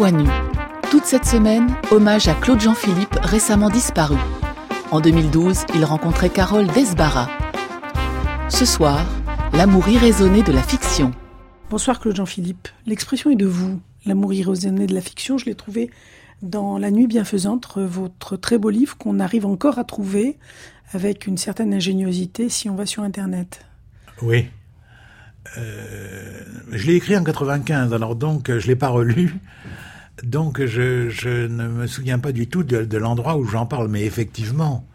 Voix nue. Toute cette semaine, hommage à Claude Jean-Philippe, récemment disparu. En 2012, il rencontrait Carole Desbarats. Ce soir, l'amour irraisonné de la fiction. Bonsoir Claude Jean-Philippe. L'expression est de vous. L'amour irraisonné de la fiction, je l'ai trouvé dans La Nuit bienfaisante, votre très beau livre qu'on arrive encore à trouver avec une certaine ingéniosité si on va sur Internet. Oui. Je l'ai écrit en 95, alors donc je l'ai pas relu. Donc je ne me souviens pas du tout de l'endroit où j'en parle. Mais effectivement,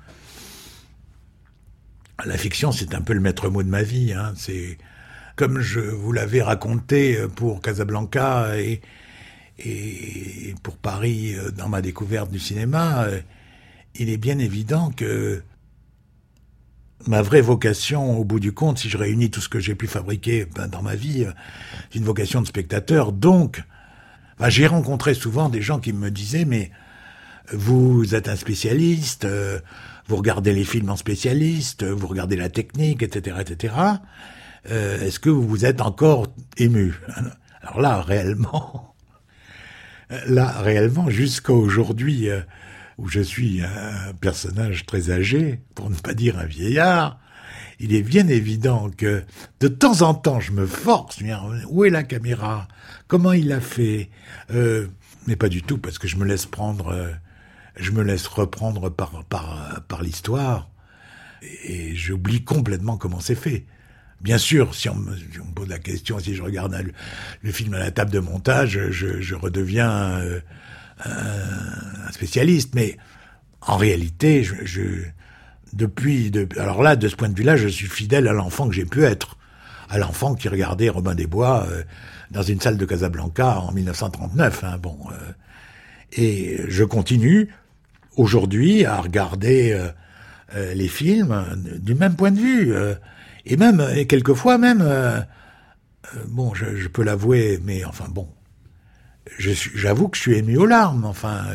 la fiction, c'est un peu le maître mot de ma vie. Hein. C'est comme je vous l'avais raconté pour Casablanca et pour Paris dans ma découverte du cinéma. Il est bien évident que ma vraie vocation, au bout du compte, si je réunis tout ce que j'ai pu fabriquer dans ma vie, c'est une vocation de spectateur. Donc, j'ai rencontré souvent des gens qui me disaient « Mais vous êtes un spécialiste, vous regardez les films en spécialiste, vous regardez la technique, etc., etc. Est-ce que vous vous êtes encore ému ?» Alors là, réellement, jusqu'à aujourd'hui, où je suis un personnage très âgé, pour ne pas dire un vieillard, il est bien évident que de temps en temps, je me force. Où est la caméra ? Comment il a fait ? Mais pas du tout, parce que je me laisse reprendre par l'histoire, et j'oublie complètement comment c'est fait. Bien sûr, si on me pose la question, si je regarde le film à la table de montage, je redeviens un spécialiste, mais en réalité, alors là, de ce point de vue-là, je suis fidèle à l'enfant que j'ai pu être, à l'enfant qui regardait Robin des Bois dans une salle de Casablanca en 1939. Et je continue aujourd'hui à regarder les films du même point de vue, et même, et quelquefois même, je peux l'avouer, mais enfin bon. J'avoue que je suis ému aux larmes.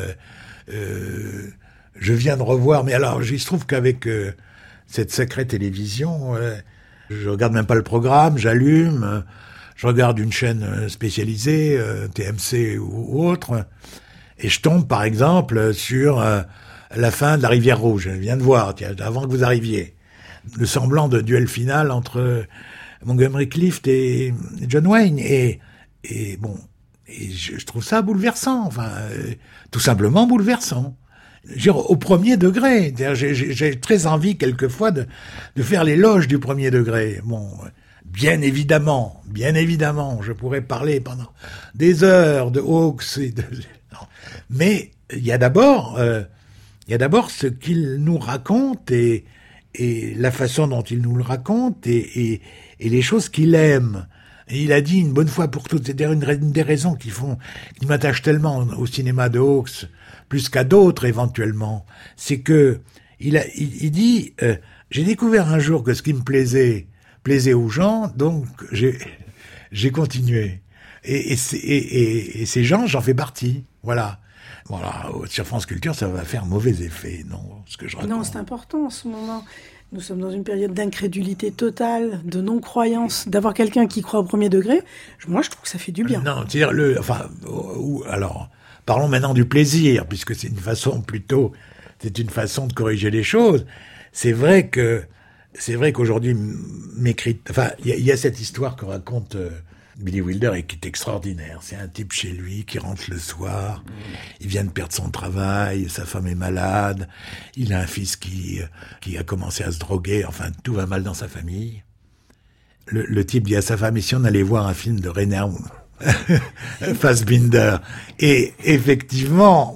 Je viens de revoir, mais alors il se trouve qu'avec cette sacrée télévision, je regarde même pas le programme, j'allume, je regarde une chaîne spécialisée, TMC ou autre, et je tombe par exemple sur la fin de La Rivière Rouge. Je viens de voir, avant que vous arriviez, le semblant de duel final entre Montgomery Clift et John Wayne, et je trouve ça bouleversant, tout simplement bouleversant. Au premier degré. J'ai très envie quelquefois de faire l'éloge du premier degré. Bien évidemment, je pourrais parler pendant des heures de Hawks mais il y a d'abord ce qu'il nous raconte et la façon dont il nous le raconte et les choses qu'il aime. Et il a dit une bonne fois pour toutes, c'est d'ailleurs une des raisons qui m'attachent tellement au cinéma de Hawks, plus qu'à d'autres éventuellement, c'est que il dit j'ai découvert un jour que ce qui me plaisait aux gens, donc j'ai continué. Et ces gens, j'en fais partie. Voilà. Sur France Culture, ça va faire mauvais effet, non, ce que je raconte. Non, c'est important en ce moment. Nous sommes dans une période d'incrédulité totale, de non-croyance, d'avoir quelqu'un qui croit au premier degré. Moi, je trouve que ça fait du bien. Non, c'est-à-dire alors, parlons maintenant du plaisir, puisque c'est une façon de corriger les choses. C'est vrai qu'aujourd'hui, il y a cette histoire que raconte Billy Wilder et qui est extraordinaire. C'est un type chez lui qui rentre le soir, il vient de perdre son travail, sa femme est malade, il a un fils qui a commencé à se droguer, tout va mal dans sa famille. Le type dit à sa femme, et si on allait voir un film de Rainer Fassbinder? Et effectivement,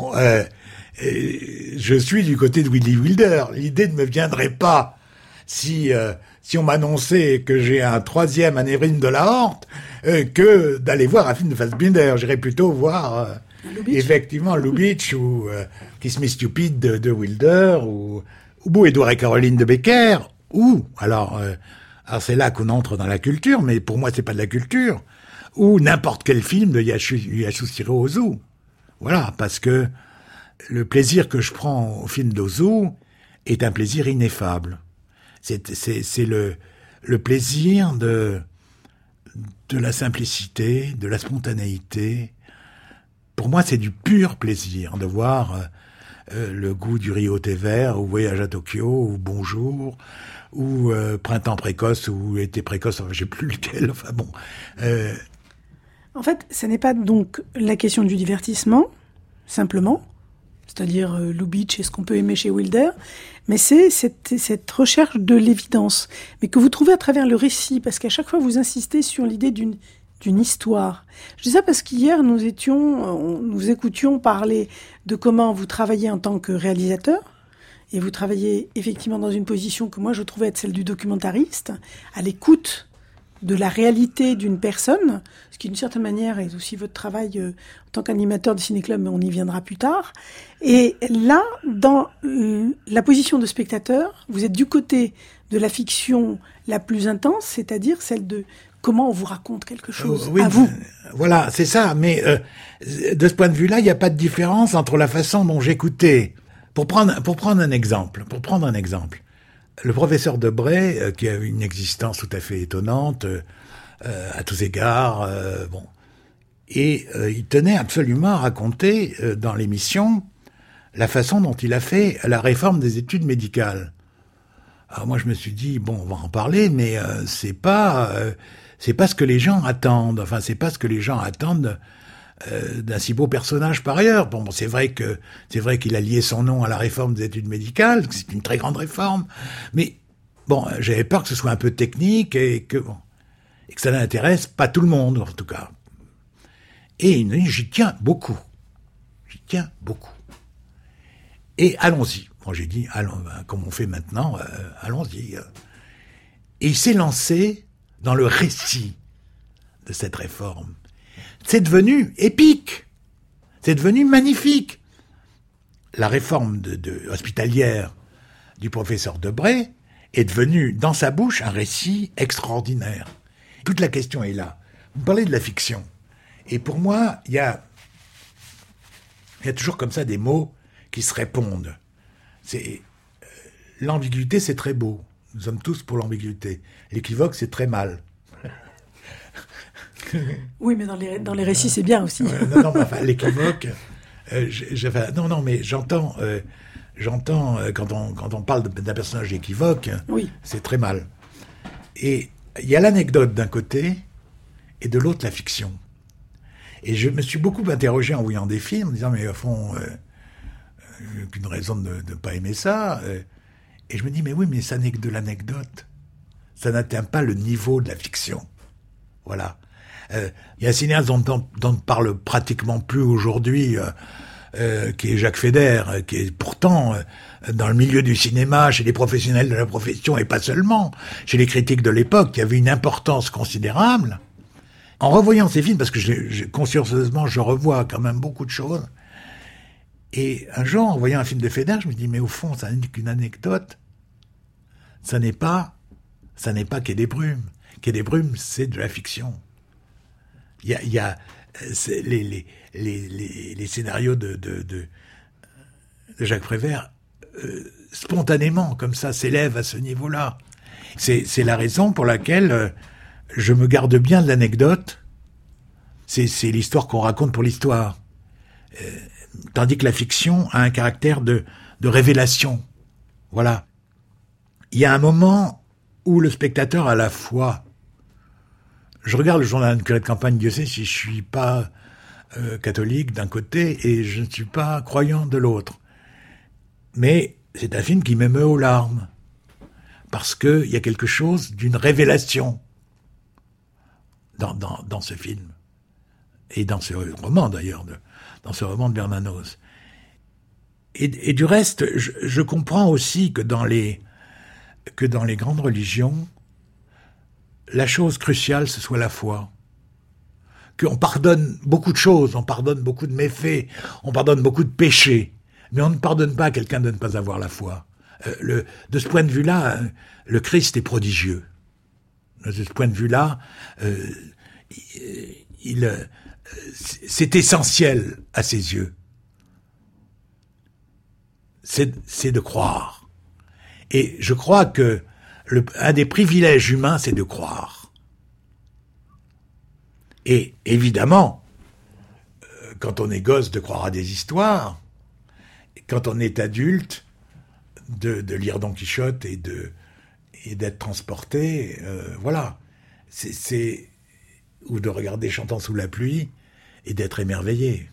je suis du côté de Billy Wilder. L'idée ne me viendrait pas si on m'annonçait que j'ai un 3e anévrisme de l'aorte, que d'aller voir un film de Fassbinder. J'irais plutôt voir, effectivement, Lubitsch ou Kiss Me Stupid de Wilder, ou Édouard et Caroline de Becker, alors c'est là qu'on entre dans la culture, mais pour moi c'est pas de la culture, ou n'importe quel film de Yasuhiro Ozu. Voilà, parce que le plaisir que je prends au film d'Ozu est un plaisir ineffable. C'est le plaisir de la simplicité, de la spontanéité, pour moi, c'est du pur plaisir de voir le goût du riz au thé vert, ou Voyage à Tokyo, ou Bonjour, ou Printemps précoce, ou Été précoce, enfin, je sais plus lequel, enfin bon. En fait, ce n'est pas donc la question du divertissement, simplement, c'est-à-dire Lubitsch et ce qu'on peut aimer chez Wilder, mais c'est cette recherche de l'évidence, mais que vous trouvez à travers le récit, parce qu'à chaque fois vous insistez sur l'idée d'une histoire. Je dis ça parce qu'hier nous écoutions parler de comment vous travaillez en tant que réalisateur, et vous travaillez effectivement dans une position que moi je trouvais être celle du documentariste, à l'écoute de la réalité d'une personne, ce qui d'une certaine manière est aussi votre travail en tant qu'animateur de ciné-club, mais on y viendra plus tard. Et là, dans la position de spectateur, vous êtes du côté de la fiction la plus intense, c'est-à-dire celle de comment on vous raconte quelque chose Oui, à vous. Voilà, c'est ça. Mais de ce point de vue-là, il n'y a pas de différence entre la façon dont j'écoutais. Pour prendre un exemple, le professeur Debray, qui a une existence tout à fait étonnante à tous égards, et il tenait absolument à raconter dans l'émission la façon dont il a fait la réforme des études médicales. Alors moi je me suis dit bon, on va en parler, mais c'est pas ce que les gens attendent. Enfin, c'est pas ce que les gens attendent d'un si beau personnage par ailleurs. Bon, c'est vrai qu'il a lié son nom à la réforme des études médicales, que c'est une très grande réforme, mais bon, j'avais peur que ce soit un peu technique et que ça n'intéresse pas tout le monde, en tout cas. Et j'y tiens beaucoup. Et allons-y. Moi, j'ai dit, comme on fait maintenant, allons-y. Et il s'est lancé dans le récit de cette réforme. C'est devenu épique. C'est devenu magnifique. La réforme hospitalière du professeur Debray est devenue, dans sa bouche, un récit extraordinaire. Toute la question est là. Vous parlez de la fiction. Et pour moi, il y a toujours comme ça des mots qui se répondent. L'ambiguïté, c'est très beau. Nous sommes tous pour l'ambiguïté. L'équivoque, c'est très mal. Oui, mais dans les récits, c'est bien aussi. Enfin, l'équivoque... mais j'entends quand on parle d'un personnage équivoque, oui. C'est très mal. Et il y a l'anecdote d'un côté, et de l'autre, la fiction. Et je me suis beaucoup interrogé en voyant des films, en disant, mais au fond, aucune raison de ne pas aimer ça. Et je me dis, mais oui, mais ça n'est que de l'anecdote. Ça n'atteint pas le niveau de la fiction. Voilà. Il y a un cinéaste dont on parle pratiquement plus aujourd'hui, qui est Jacques Feder, qui est pourtant dans le milieu du cinéma, chez les professionnels de la profession, et pas seulement, chez les critiques de l'époque, qui avait une importance considérable. En revoyant ces films, parce que consciencieusement, je revois quand même beaucoup de choses, et un jour, en voyant un film de Feder, je me dis, mais au fond, ça n'est qu'une anecdote. Ça n'est pas Quai des Brumes. Quai des Brumes, c'est de la fiction. Il y a les scénarios de Jacques Prévert spontanément, comme ça, s'élèvent à ce niveau-là. C'est la raison pour laquelle je me garde bien de l'anecdote. C'est l'histoire qu'on raconte pour l'histoire. Tandis que la fiction a un caractère de révélation. Voilà. Il y a un moment où le spectateur a la foi. Je regarde le journal d'un curé de campagne, Dieu sait si je suis pas catholique d'un côté et je ne suis pas croyant de l'autre. Mais c'est un film qui m'émeut aux larmes. Parce qu'il y a quelque chose d'une révélation dans ce film. Et dans ce roman d'ailleurs, dans ce roman de Bernanos. Et du reste, je comprends aussi que dans les grandes religions, la chose cruciale, ce soit la foi. Qu'on pardonne beaucoup de choses, on pardonne beaucoup de méfaits, on pardonne beaucoup de péchés, mais on ne pardonne pas à quelqu'un de ne pas avoir la foi. De ce point de vue-là, le Christ est prodigieux. De ce point de vue-là, c'est essentiel à ses yeux. C'est de croire. Et je crois que un des privilèges humains, c'est de croire. Et évidemment, quand on est gosse, de croire à des histoires, et quand on est adulte, de lire Don Quichotte et d'être transporté, voilà. Ou de regarder Chantant sous la pluie et d'être émerveillé.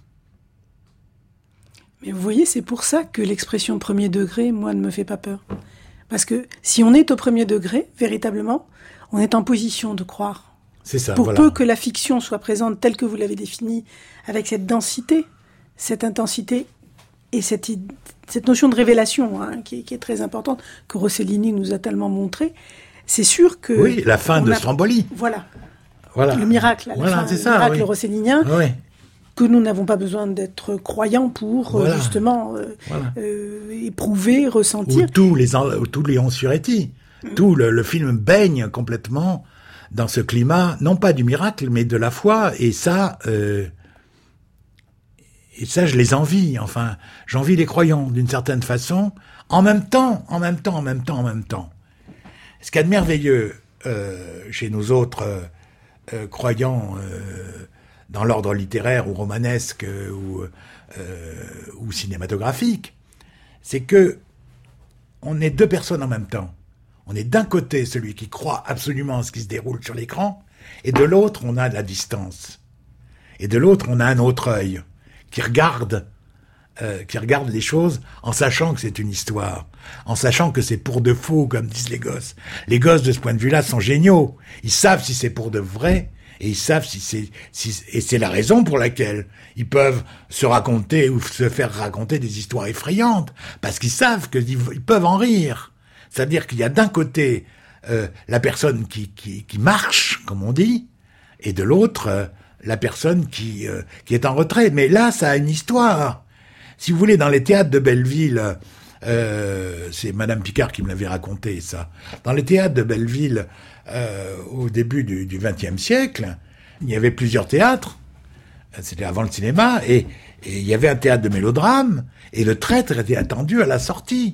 Mais vous voyez, c'est pour ça que l'expression premier degré, moi, ne me fait pas peur. Parce que si on est au premier degré, véritablement, on est en position de croire. C'est ça, Pour voilà. peu que la fiction soit présente telle que vous l'avez définie, avec cette densité, cette intensité et cette notion de révélation, hein, qui est très importante, que Rossellini nous a tellement montré, c'est sûr que... Oui, la fin de Stromboli. Voilà. Voilà. Le miracle, c'est ça, le miracle oui. rossellinien, Oui. que nous n'avons pas besoin d'être croyants pour Voilà. justement Voilà. éprouver, ressentir. Ou tous les Onsuretti. Tout le film baigne complètement dans ce climat, non pas du miracle, mais de la foi. Et ça, je les envie. Enfin, j'envie les croyants d'une certaine façon. En même temps. Ce qu'il y a de merveilleux chez nous autres croyants dans l'ordre littéraire ou romanesque ou cinématographique, c'est que on est deux personnes en même temps. On est d'un côté celui qui croit absolument à ce qui se déroule sur l'écran, et de l'autre on a de la distance. Et de l'autre on a un autre œil qui regarde les choses en sachant que c'est une histoire, en sachant que c'est pour de faux, comme disent les gosses. Les gosses, de ce point de vue-là, sont géniaux. Ils savent si c'est pour de vrai, et ils savent et c'est la raison pour laquelle ils peuvent se raconter ou se faire raconter des histoires effrayantes, parce qu'ils savent qu'ils peuvent en rire. C'est-à-dire qu'il y a d'un côté la personne qui marche, comme on dit, et de l'autre la personne qui est en retrait. Mais là, ça a une histoire. Si vous voulez, dans les théâtres de Belleville, c'est Madame Picard qui me l'avait raconté, ça. Dans les théâtres de Belleville, au début du XXe siècle, il y avait plusieurs théâtres. C'était avant le cinéma, et il y avait un théâtre de mélodrame, et le traître était attendu à la sortie.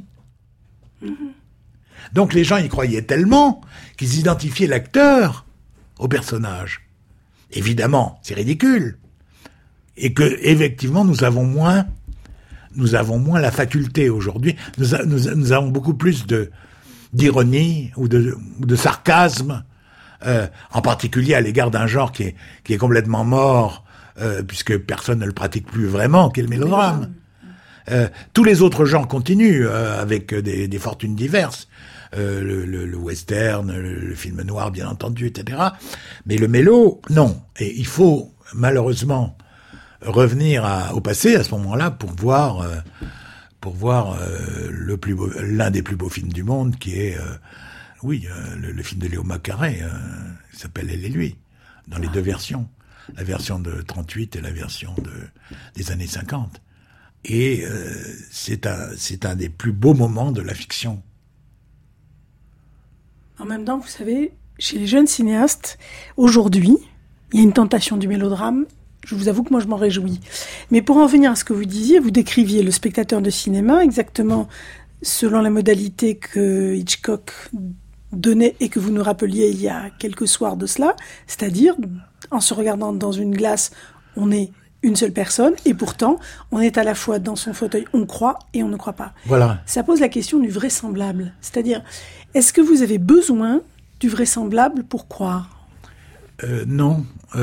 Donc les gens y croyaient tellement qu'ils identifiaient l'acteur au personnage. Évidemment, c'est ridicule. Et que, effectivement, nous avons moins la faculté aujourd'hui. Nous avons beaucoup plus d'ironie ou de sarcasme, en particulier à l'égard d'un genre qui est complètement mort, puisque personne ne le pratique plus vraiment, qui est le mélodrame. Tous les autres genres continuent avec des fortunes diverses. Le western, le film noir, bien entendu, etc. Mais le mélo, non. Et il faut, malheureusement, revenir au passé à ce moment-là pour voir l'un des plus beaux films du monde, qui est le film de Léo Macaré, qui s'appelle Elle et lui, dans les deux versions, la version de 38 et la version des années 50. Et c'est un des plus beaux moments de la fiction. En même temps, vous savez, chez les jeunes cinéastes, aujourd'hui, il y a une tentation du mélodrame. Je vous avoue que moi, je m'en réjouis. Mais pour en venir à ce que vous disiez, vous décriviez le spectateur de cinéma exactement selon la modalité que Hitchcock donnait et que vous nous rappeliez il y a quelques soirs de cela, c'est-à-dire, en se regardant dans une glace, on est une seule personne, et pourtant, on est à la fois dans son fauteuil, on croit et on ne croit pas. Voilà. Ça pose la question du vraisemblable. C'est-à-dire, est-ce que vous avez besoin du vraisemblable pour croire ? Non.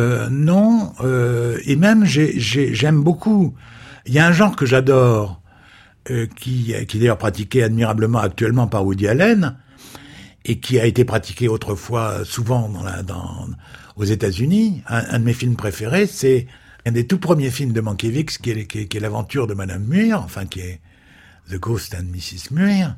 Et même, j'aime beaucoup. Il y a un genre que j'adore, qui est d'ailleurs pratiqué admirablement actuellement par Woody Allen, et qui a été pratiqué autrefois souvent aux États-Unis. Un de mes films préférés, c'est un des tout premiers films de Mankiewicz, qui est l'aventure de Madame Muir, enfin qui est The Ghost and Mrs. Muir.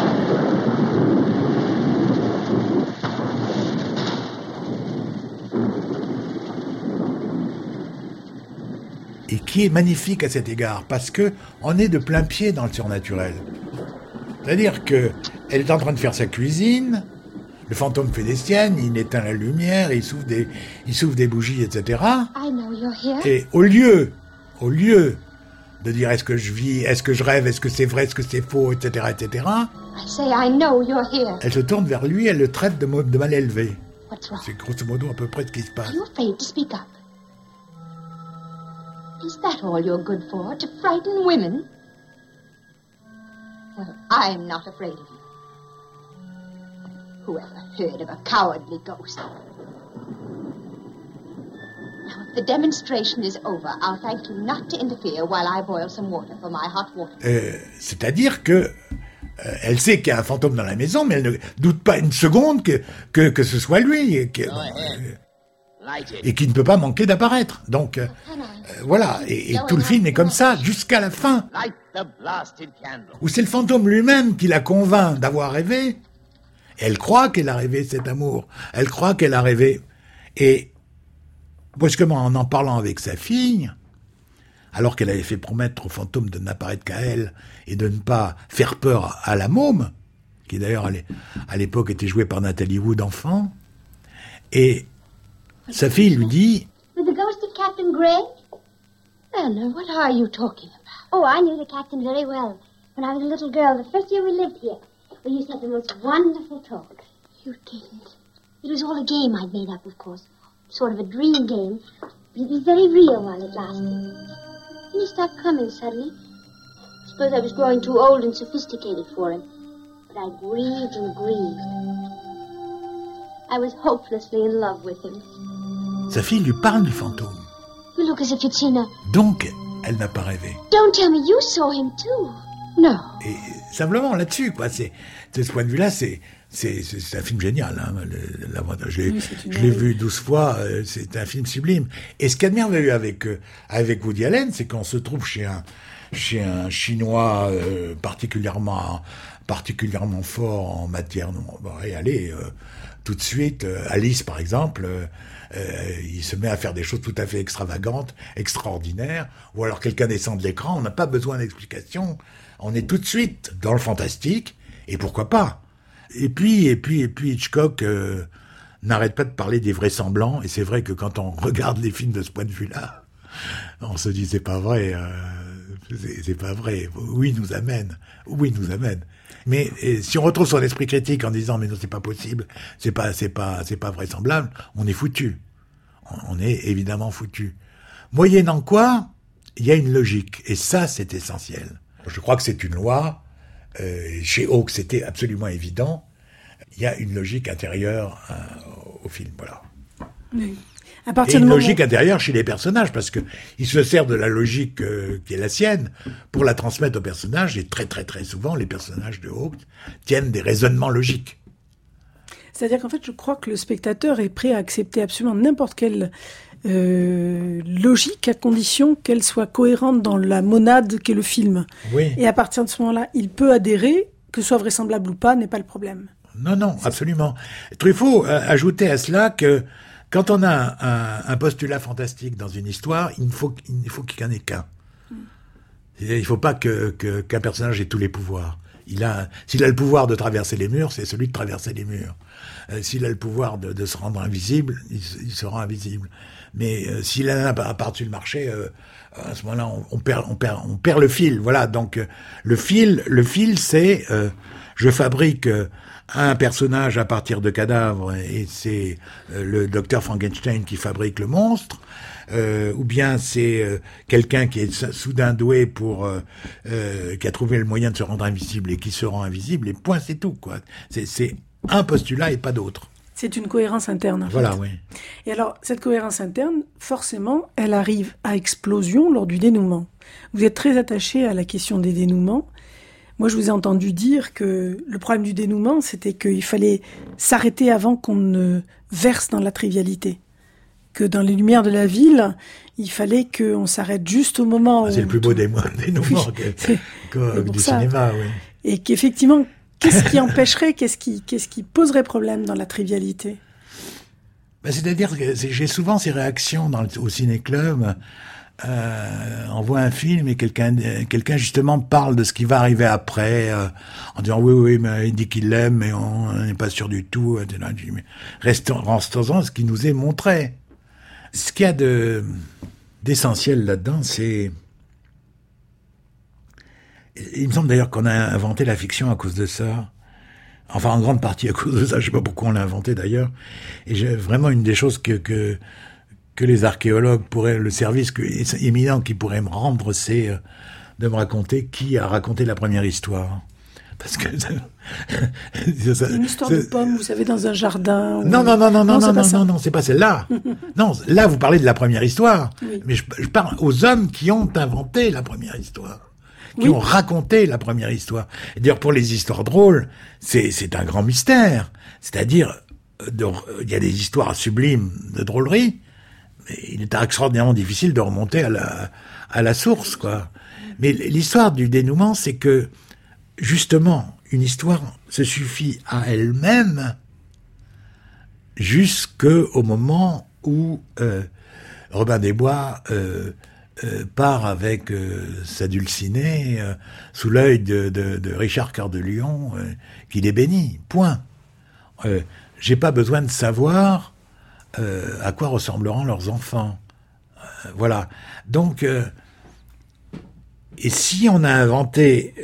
Et qui est magnifique à cet égard, parce que on est de plein pied dans le surnaturel. C'est-à-dire que elle est en train de faire sa cuisine, le fantôme fait des siennes, il éteint la lumière, il souffle des bougies, etc. Et au lieu de dire est-ce que je vis, est-ce que je rêve, est-ce que c'est vrai, est-ce que c'est faux, etc., elle se tourne vers lui, elle le traite de mal élevé. C'est grosso modo à peu près ce qui se passe. Is that all you're good for, to frighten women? Well, I'm not afraid of you. Whoever heard of a cowardly ghost? Now, if the demonstration is over, I'll thank you not to interfere while I boil some water for my hot water. C'est-à-dire que elle sait qu'il y a un fantôme dans la maison, mais elle ne doute pas une seconde que ce soit lui et qu'il ne peut pas manquer d'apparaître. Donc voilà, et tout le film est comme ça jusqu'à la fin, où c'est le fantôme lui-même qui la convainc d'avoir rêvé. Elle croit qu'elle a rêvé cet amour. Elle croit qu'elle a rêvé. Et brusquement, en parlant avec sa fille, alors qu'elle avait fait promettre au fantôme de n'apparaître qu'à elle et de ne pas faire peur à la môme, qui d'ailleurs à l'époque était jouée par Nathalie Wood enfant, et sa fille lui dit... With the ghost of Captain Gray? Anna, what are you talking about? Oh, I knew the captain very well. When I was a little girl, the first year we lived here, we used to have the most wonderful talk. You didn't. It was all a game I'd made up, of course. Sort of a dream game. It was very real while it lasted. Then he stopped coming suddenly. I suppose I was growing too old and sophisticated for him. But I grieved and grieved. I was hopelessly in love with him. Sa fille lui parle du fantôme. You look as if you'd seen a... Donc, elle n'a pas rêvé. Don't tell me you saw him too. No. Et simplement là-dessus, quoi. C'est de ce point de vue-là, c'est un film génial. Hein, je l'ai vu 12 fois. C'est un film sublime. Et ce qu'il y a de merveilleux avec Woody Allen, c'est qu'on se trouve chez un Chinois particulièrement fort en matière. Et allez, tout de suite, Alice par exemple. Il se met à faire des choses tout à fait extravagantes, extraordinaires, ou alors quelqu'un descend de l'écran, on n'a pas besoin d'explication, on est tout de suite dans le fantastique, et pourquoi pas. Et puis Hitchcock n'arrête pas de parler des vraisemblances, et c'est vrai que quand on regarde les films de ce point de vue-là, on se dit c'est pas vrai, c'est pas vrai, oui nous amène. Mais si on retrouve son esprit critique en disant mais non c'est pas possible, c'est pas vraisemblable, on est foutu. On est évidemment foutu. Moyennant quoi, il y a une logique et ça c'est essentiel. Je crois que c'est une loi. Chez Hawke c'était absolument évident. Il y a une logique intérieure au film, voilà. Oui. Et une logique intérieure chez les personnages, parce que il se sert de la logique qui est la sienne pour la transmettre aux personnages, et très très très souvent, les personnages de Hawke tiennent des raisonnements logiques. C'est-à-dire qu'en fait, je crois que le spectateur est prêt à accepter absolument n'importe quelle logique, à condition qu'elle soit cohérente dans la monade qu'est le film. Oui. Et à partir de ce moment-là, il peut adhérer, que ce soit vraisemblable ou pas, n'est pas le problème. Non, absolument. Truffaut ajoutait à cela que quand on a un postulat fantastique dans une histoire, il faut qu'il n'y en ait qu'un. Il ne faut pas qu'un personnage ait tous les pouvoirs. S'il a le pouvoir de traverser les murs, c'est celui de traverser les murs. S'il a le pouvoir de se rendre invisible, il sera invisible. Mais s'il en a par-dessus le marché, à ce moment-là, on perd le fil. Voilà. Donc le fil, c'est je fabrique un personnage à partir de cadavres et c'est le docteur Frankenstein qui fabrique le monstre, ou bien c'est quelqu'un qui est soudain doué qui a trouvé le moyen de se rendre invisible et qui se rend invisible, et point, c'est tout, quoi. C'est un postulat et pas d'autre. C'est une cohérence interne, en fait. Voilà, oui. Et alors, cette cohérence interne, forcément, elle arrive à explosion lors du dénouement. Vous êtes très attaché à la question des dénouements. Moi, je vous ai entendu dire que le problème du dénouement, c'était qu'il fallait s'arrêter avant qu'on ne verse dans la trivialité. Que dans les lumières de la ville, il fallait qu'on s'arrête juste au moment où... C'est le plus beau dénouement du cinéma, oui. Et qu'effectivement, qu'est-ce qui empêcherait, qu'est-ce qui poserait problème dans la trivialité ? C'est-à-dire que j'ai souvent ces réactions au ciné-club. On voit un film et quelqu'un justement parle de ce qui va arriver après, en disant oui, mais il dit qu'il l'aime, mais on n'est pas sûr du tout. Restons ce qui nous est montré. Ce qu'il y a d'essentiel là-dedans, c'est... Il me semble d'ailleurs qu'on a inventé la fiction à cause de ça. Enfin, en grande partie à cause de ça. Je sais pas pourquoi on l'a inventé d'ailleurs. Et vraiment une des choses que que les archéologues pourraient, le service éminent qui pourrait me rendre, c'est de me raconter qui a raconté la première histoire. Parce que une histoire de pomme, vous savez, dans un jardin. Ou... Non, c'est pas celle-là. Non, là vous parlez de la première histoire, oui. Mais je parle aux hommes qui ont inventé la première histoire, qui ont raconté la première histoire. Et d'ailleurs, pour les histoires drôles, c'est un grand mystère. C'est-à-dire, il y a des histoires sublimes de drôlerie, mais il est extraordinairement difficile de remonter à la source, quoi. Mais l'histoire du dénouement, c'est que justement, une histoire se suffit à elle-même jusqu'au moment où Robin des Bois part avec sa dulcinée sous l'œil de Richard Cœur de Lion, qui les bénit. Point. J'ai pas besoin de savoir à quoi ressembleront leurs enfants. Voilà. Donc... Et si on a inventé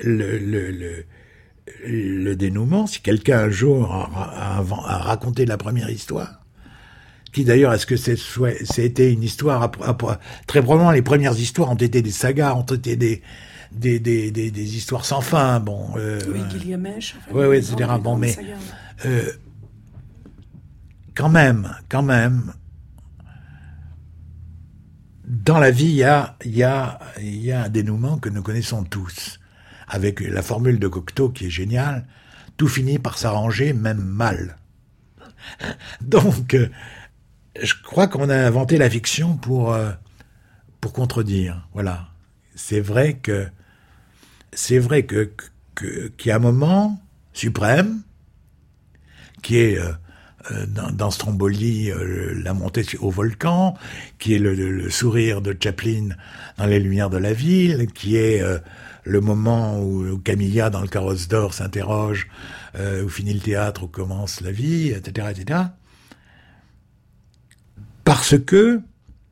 le dénouement, si quelqu'un un jour a raconté la première histoire, qui d'ailleurs, est-ce que c'était une histoire, très probablement les premières histoires ont été des sagas, ont été des histoires sans fin, bon. Oui, Gilgamesh. Enfin, oui, etc. Bon, mais quand même. Dans la vie, il y a un dénouement que nous connaissons tous, avec la formule de Cocteau qui est géniale. Tout finit par s'arranger, même mal. Donc, je crois qu'on a inventé la fiction pour contredire. Voilà. C'est vrai que qu'il y a un moment suprême qui est dans Stromboli, la montée au volcan, qui est le sourire de Chaplin dans Les Lumières de la ville, qui est le moment où Camilla, dans le carrosse d'or, s'interroge où finit le théâtre, où commence la vie, etc., etc. Parce que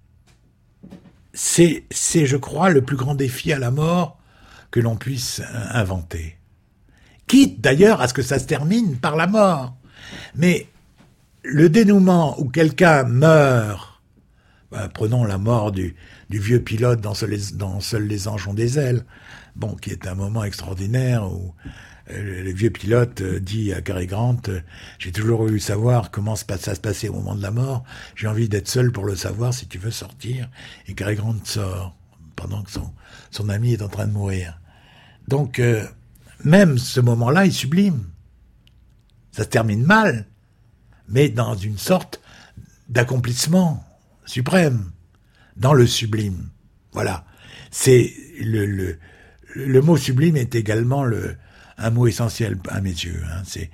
c'est, je crois, le plus grand défi à la mort que l'on puisse inventer. Quitte, d'ailleurs, à ce que ça se termine par la mort. Mais le dénouement où quelqu'un meurt, prenons la mort du vieux pilote dans Seuls les anges ont des ailes, bon, qui est un moment extraordinaire où le vieux pilote dit à Cary Grant, j'ai toujours voulu savoir comment ça se passait au moment de la mort, j'ai envie d'être seul pour le savoir si tu veux sortir, et Cary Grant sort pendant que son ami est en train de mourir. Donc, même ce moment-là est sublime. Ça se termine mal, mais dans une sorte d'accomplissement suprême, dans le sublime. Voilà. C'est le mot sublime est également un mot essentiel à mes yeux. Hein. C'est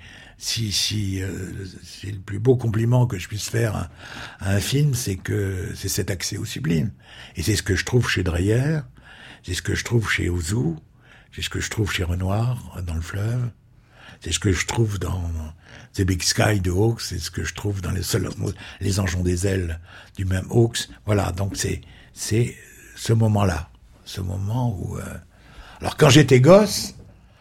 le plus beau compliment que je puisse faire à un film, c'est cet accès au sublime. Et c'est ce que je trouve chez Dreyer, c'est ce que je trouve chez Ozu, c'est ce que je trouve chez Renoir dans Le Fleuve. C'est ce que je trouve dans The Big Sky de Hawks, c'est ce que je trouve dans Les Anges ont des ailes du même Hawks. Voilà, donc c'est ce moment-là, ce moment où... Alors quand j'étais gosse,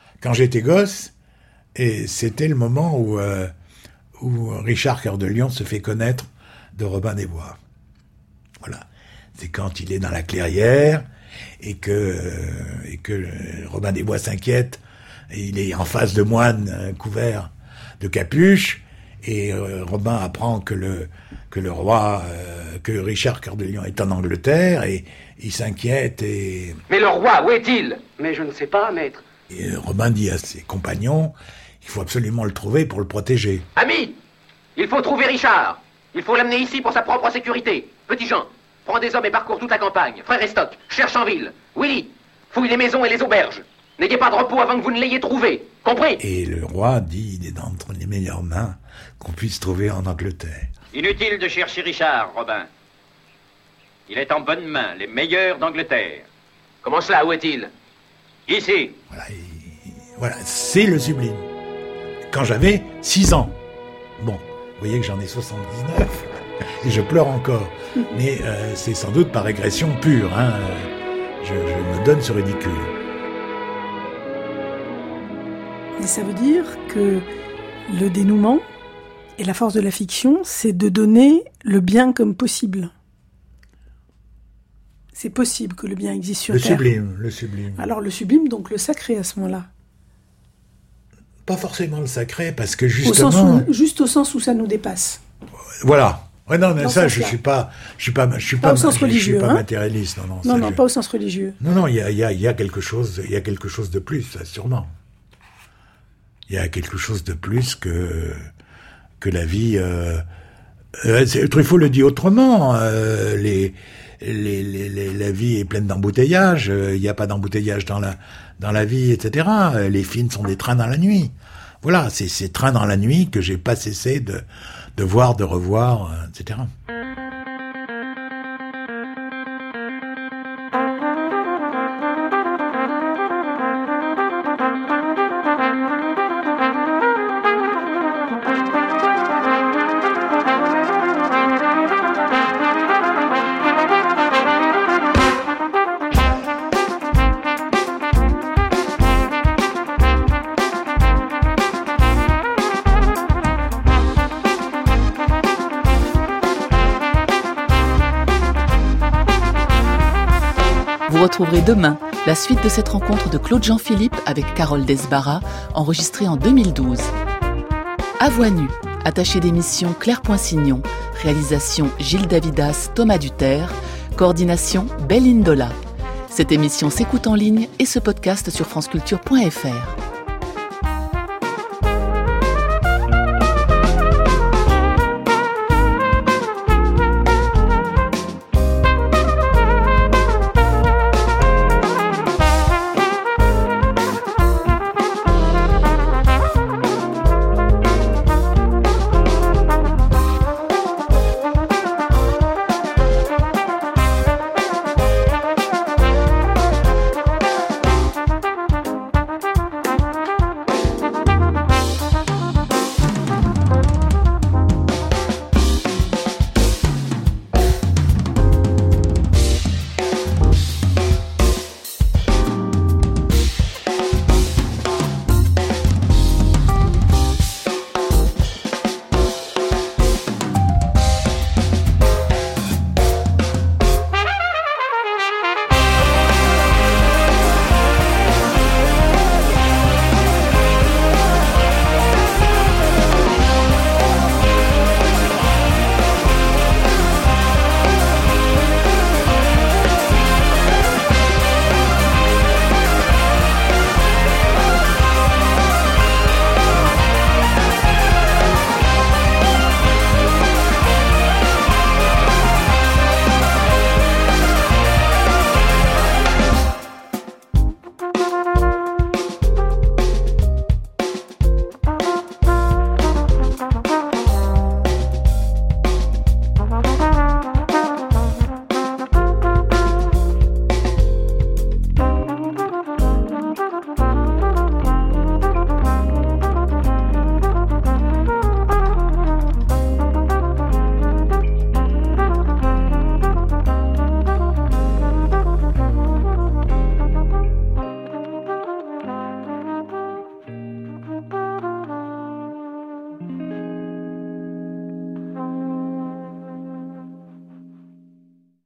et c'était le moment où Richard Cœur de Lion se fait connaître de Robin des Bois. Voilà, c'est quand il est dans la clairière et que Robin des Bois s'inquiète. Et il est en face de moine couvert de capuche, et Robin apprend que le roi, que Richard Cœur de Lion est en Angleterre, et il s'inquiète et... Mais le roi, où est-il? Mais je ne sais pas, maître. Et Robin dit à ses compagnons, il faut absolument le trouver pour le protéger. Amis, il faut trouver Richard. Il faut l'amener ici pour sa propre sécurité. Petit Jean, prends des hommes et parcours toute la campagne. Frère Estoc, cherche en ville. Willy, fouille les maisons et les auberges. N'ayez pas de repos avant que vous ne l'ayez trouvé. Compris? Et le roi dit, il est d'entre les meilleures mains qu'on puisse trouver en Angleterre. Inutile de chercher Richard, Robin. Il est en bonne main, les meilleurs d'Angleterre. Comment cela? Où est-il? Ici. Voilà, c'est le sublime. Quand j'avais 6 ans. Bon, vous voyez que j'en ai 79 et je pleure encore. Mais c'est sans doute par régression pure. Hein. Je me donne ce ridicule. Et ça veut dire que le dénouement et la force de la fiction, c'est de donner le bien comme possible. C'est possible que le bien existe sur le Terre. Le sublime. Alors le sublime, donc le sacré à ce moment-là. Pas forcément le sacré, parce que justement... Juste au sens où ça nous dépasse. Voilà. Ouais, non, mais Dans ça, ce je sens-là. suis pas Au sens religieux, je suis pas hein. matérialiste. Non, pas au sens religieux. Non, il y a quelque chose de plus, ça, sûrement. Il y a quelque chose de plus que la vie. Truffaut le dit autrement. La vie est pleine d'embouteillages. Il n'y a pas d'embouteillage dans la vie, etc. Les films sont des trains dans la nuit. Voilà, c'est ces trains dans la nuit que j'ai pas cessé de voir, de revoir, etc. Vous retrouverez demain la suite de cette rencontre de Claude Jean-Philippe avec Carole Desbarra, enregistrée en 2012. À voix nue, attaché d'émission Claire Poinsignon, réalisation Gilles Davidas, Thomas Duterre, coordination Belle Indola. Cette émission s'écoute en ligne et se podcast sur franceculture.fr.